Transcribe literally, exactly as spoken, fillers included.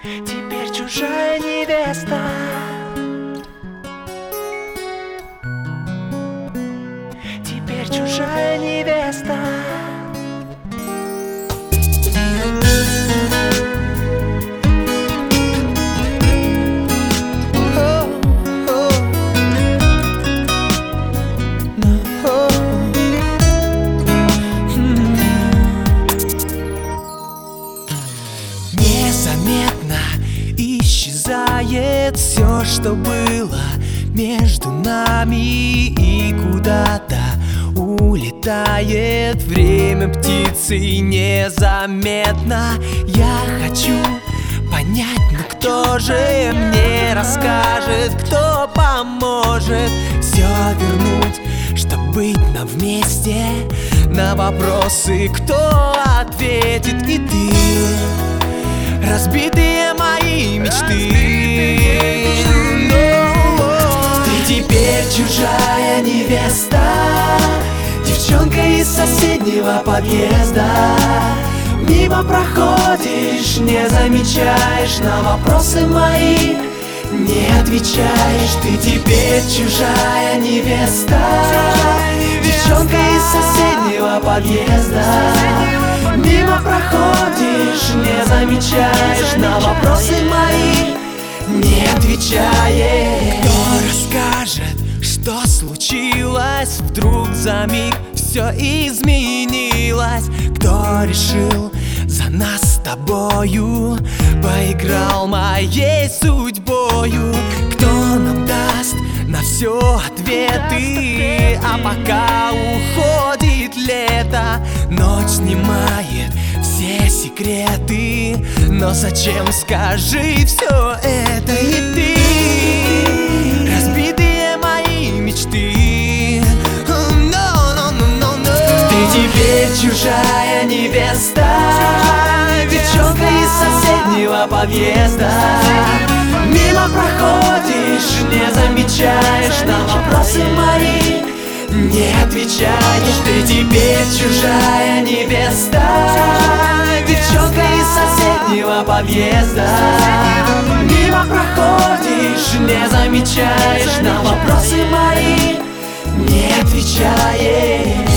теперь чужая невеста. Теперь чужая невеста. Незаметно исчезает все, что было между нами, и куда-то улетает время птицей незаметно. Я хочу понять, ну кто же мне расскажет, кто поможет все вернуть, чтоб быть нам вместе. На вопросы кто ответит? И ты, разбитые мои мечты. Ты теперь чужая невеста, девчонка из соседнего подъезда. Мимо проходишь, не замечаешь, на вопросы мои не отвечаешь. Ты теперь чужая невеста, девчонка из соседнего подъезда. Мимо проходишь, не замечаешь, на вопросы мои не отвечаешь. Кто расскажет, что случилось? Вдруг за миг все изменилось. Кто решил за нас с тобою, поиграл моей судьбою? Кто нам даст на все ответы? А пока уходит лето, ночь снимает все секреты. Но зачем, скажи, все это? И ты, разбитые мои мечты. No, no, no, no, no. Ты теперь чужая невеста, девчонка из соседнего подъезда. Мимо проходишь, не замечаешь, на вопросы мои не отвечаешь. Ты теперь чужая невеста, девчонка из соседнего подъезда. Мимо проходишь, не замечаешь, на вопросы мои не отвечаешь.